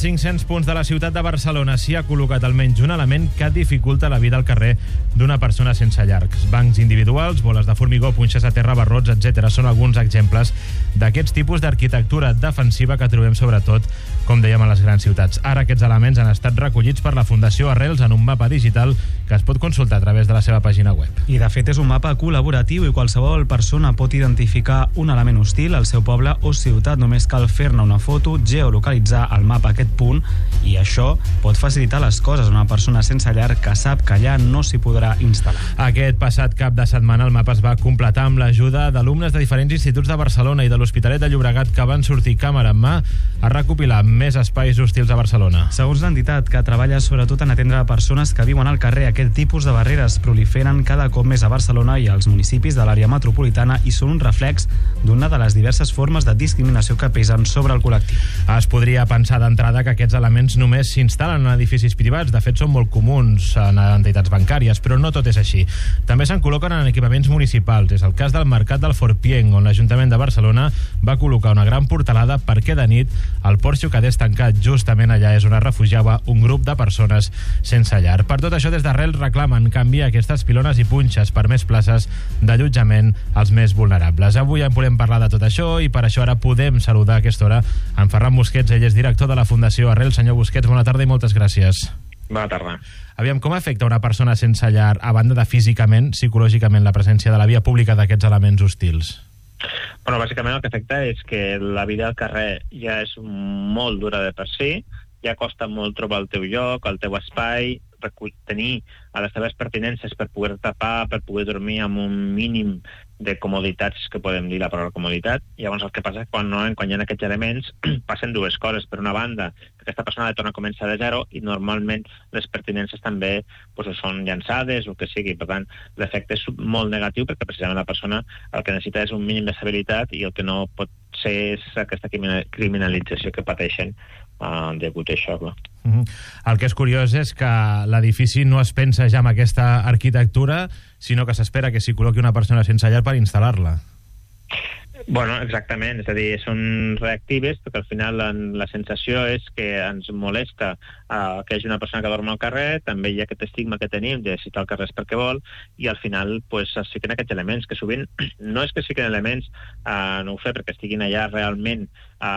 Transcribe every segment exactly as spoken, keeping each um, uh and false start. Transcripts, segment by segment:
cinc-cents punts de la ciutat de Barcelona s'hi ha col·locat almenys un element que dificulta la vida al carrer d'una persona sense llargs. Bancs individuals, boles de formigó, punxes a terra, barrots, etcètera són alguns exemples d'aquests tipus d'arquitectura defensiva que trobem sobretot, com dèiem, a les grans ciutats. Ara aquests elements han estat recollits per la Fundació Arrels en un mapa digital que es pot consultar a través de la seva pàgina web. I de fet és un mapa col·laboratiu i qualsevol persona pot identificar un element hostil al seu poble o ciutat. Només cal fer-ne una foto, geolocalitzar al mapa aquest punt i això pot facilitar les coses a una persona sense llar que sap que allà no s'hi podrà instal·lar. Aquest passat cap de setmana el mapa es va completar amb l'ajuda d'alumnes de diferents instituts de Barcelona i de l'Hospitalet de Llobregat que van sortir càmera en mà a recopilar més espais hostils a Barcelona. Segons l'entitat, que treballa sobretot en atendre persones que viuen al carrer, aquest tipus de barreres proliferen cada cop més a Barcelona i als municipis de l'àrea metropolitana i són un reflex d'una de les diverses formes de discriminació que pesen sobre el col·lectiu. Es podria pensar d'entrada que aquests elements només s'instal·len en edificis privats. De fet, són molt comuns en entitats bancàries, però no tot és així. També se'n col·loquen en equipaments municipals. És el cas del Mercat del Forpienc, on l'Ajuntament de Barcelona va col·locar una gran portalada perquè de nit el porxo quedés tancat. Justament allà és on es refugiava un grup de persones sense llar. Per tot això, des d'Arrels reclamen canviar aquestes pilones i punxes per més places d'allotjament als més vulnerables. Avui en podem parlar de tot això i per això ara podem saludar a aquesta hora en Ferran Busquets. Ell és director de la Fundació Arrels. Senyor Busquets, bona tarda i moltes gràcies. Bona tarda. Aviam, com afecta una persona sense llar, a banda de físicament, psicològicament, la presència de la via pública d'aquests elements hostils? Bueno, bàsicament el que afecta és que la vida al carrer ja és molt dura de per si, ja costa molt trobar el teu lloc, el teu espai, tenir a les teves pertinences per poder tapar, per poder dormir amb un mínim de comoditats, que podem dir la paraula comoditat. I llavors el que passa és que quan, no, quan hi ha aquests elements passen dues coses. Per una banda, que aquesta persona ha de tornar a començar de zero i normalment les pertinences també pues, són llançades o el que sigui. Per tant, l'efecte és molt negatiu perquè precisament la persona el que necessita és un mínim d'estabilitat i el que no pot ser és aquesta criminalització que pateixen uh, degut a això. Clar. Uh-huh. El que és curiós és que l'edifici no es pensa ja en aquesta arquitectura, sinó que s'espera que s'hi col·loqui una persona sense llar per instal·lar-la. Bueno, exactament, és a dir, són reactives, perquè al final la, la sensació és que ens molesta uh, que hi hagi una persona que dorm al carrer, també hi ha aquest estigma que tenim de si està al carrer és perquè vol, i al final pues, es fiquen aquests elements, que sovint no és que es fiquen elements, uh, no ho sé, perquè estiguin allà realment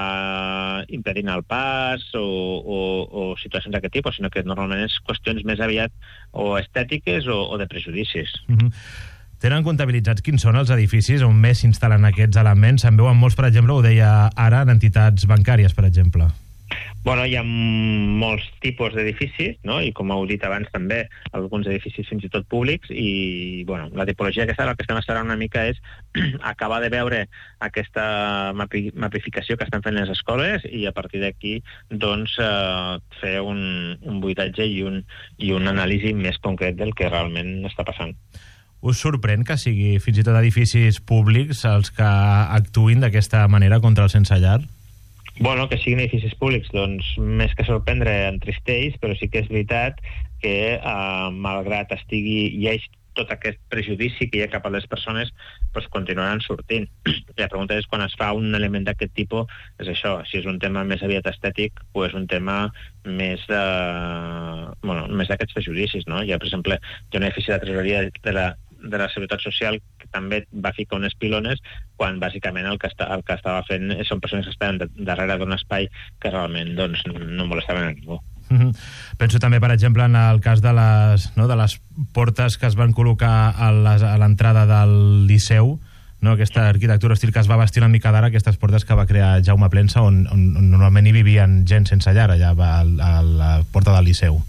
uh, impedint el pas o, o, o situacions d'aquest tipus, sinó que normalment és qüestions més aviat o estètiques o, o de prejudicis. Mhm. Tenen comptabilitzats quins són els edificis on més s'instal·len aquests elements? Se'n veuen molts, per exemple, ho deia ara, en entitats bancàries, per exemple. Bueno, hi ha molts tipus d'edificis, no? I com heu dit abans també, alguns edificis fins i tot públics, i bueno, la tipologia aquesta, el que estem esperant una mica és acabar de veure aquesta mapi mapificació que estan fent les escoles i a partir d'aquí doncs eh, fer un, un buidatge i un, i un anàlisi més concret del que realment està passant. Us sorprèn que sigui fins i tot edificis públics els que actuïn d'aquesta manera contra el sense llar? Bueno, que siguin edificis públics, doncs més que sorprendre entristeix, però sí que és veritat que eh, malgrat estigui hi ha tot aquest prejudici que hi ha cap a les persones, doncs continuaran sortint. La pregunta és quan es fa un element d'aquest tipus, és això, si és un tema més aviat estètic o és un tema més de, bueno, més d'aquests prejudicis, no? Hi ha, per exemple, hi ha un edifici de tresoreria de la de la Seguretat Social que també va ficar unes pilones quan bàsicament el que, està, el que estava fent són persones que estaven darrere d'un espai que realment doncs, no molestaven a ningú. Mm-hmm. Penso també, per exemple, en el cas de les, no, de les portes que es van col·locar a l'entrada del Liceu, no, aquesta arquitectura estil que es va vestir una mica d'ara, aquestes portes que va crear Jaume Plensa, on, on, on normalment hi vivien gent sense llar, allà a la porta del Liceu.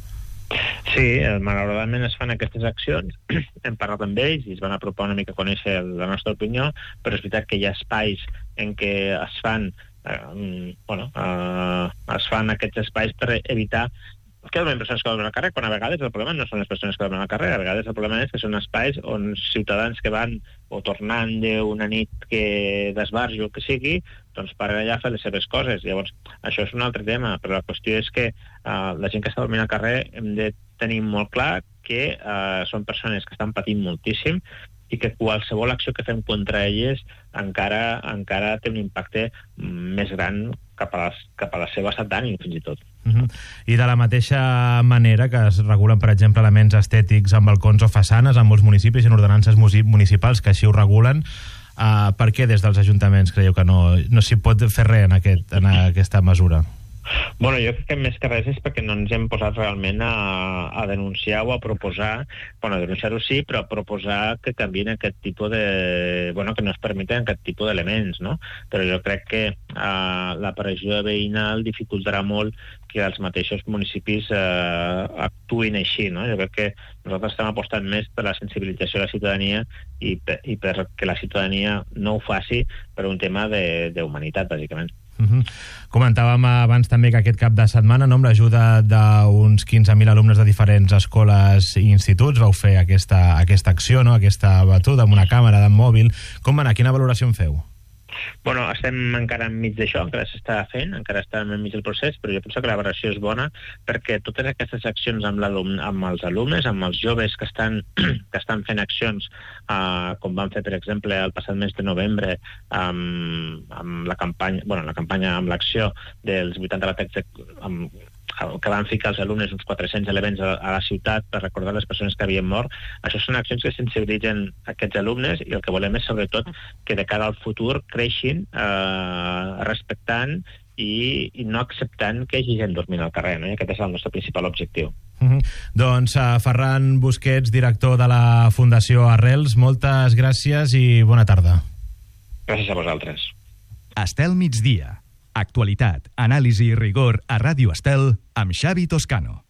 Sí, malauradament es fan aquestes accions, hem parlat amb ells i es van apropar una mica a conèixer la nostra opinió, però és veritat que hi ha espais en què es fan, eh, bueno, eh, es fan aquests espais per evitar que dormen persones que dormen al carrer, quan a vegades el problema no són les persones que dormen al carrer, a vegades el problema és que són espais on ciutadans que van o tornant d'una nit que d'esbarjo o que sigui, doncs paren allà a fer les seves coses. Llavors, això és un altre tema, però la qüestió és que uh, la gent que està dormint al carrer hem de tenir molt clar que uh, són persones que estan patint moltíssim i que qualsevol acció que fem contra elles encara encara té un impacte més gran cap a, les, cap a la seva estat d'ànim, fins i tot. Uh-huh. I de la mateixa manera que es regulen, per exemple, elements estètics en balcons o façanes en molts municipis i en ordenances municipals que així ho regulen, uh, per què des dels ajuntaments creieu que no, no s'hi pot fer res en, aquest, en aquesta mesura? Bueno, jo crec que més que res és perquè no ens hem posat realment a, a denunciar o a proposar, bueno, a denunciar-ho sí, però a proposar que canvien aquest tipus de... bueno, que no es permeten aquest tipus d'elements, no? Però jo crec que uh, la pressió veïnal dificultarà molt que els mateixos municipis eh, actuïn així, no? Jo crec que nosaltres estem apostant més per la sensibilització de la ciutadania i per, i per que la ciutadania no ho faci per un tema d'humanitat, bàsicament. Uh-huh. Comentàvem abans també que aquest cap de setmana, no, amb l'ajuda d'uns quinze mil alumnes de diferents escoles i instituts, vau fer aquesta, aquesta acció, no? Aquesta batuda amb una càmera de mòbil. Com va anar? Quina valoració en feu? Bueno, estem encara enmig d'això, encara s'està fent, encara estem enmig del procés, però jo penso que la valoració és bona perquè totes aquestes accions amb, amb els alumnes, amb els joves que estan, que estan fent accions, uh, com van fer, per exemple, el passat mes de novembre, amb, amb la campanya, bueno, la campanya amb l'acció dels vuitanta batecs de, amb, que van ficar els alumnes uns quatre-cents elements a, a la ciutat per recordar les persones que havien mort. Això són accions que sensibilitzen aquests alumnes i el que volem és, sobretot, que de cara al futur creixin eh, respectant i, i no acceptant que hi hagi gent dormint al carrer, no? I aquest és el nostre principal objectiu. Uh-huh. Doncs uh, Ferran Busquets, director de la Fundació Arrels, moltes gràcies i bona tarda. Gràcies a vosaltres. Estel migdia. Actualitat, anàlisi i rigor a Ràdio Estel amb Xavi Toscano.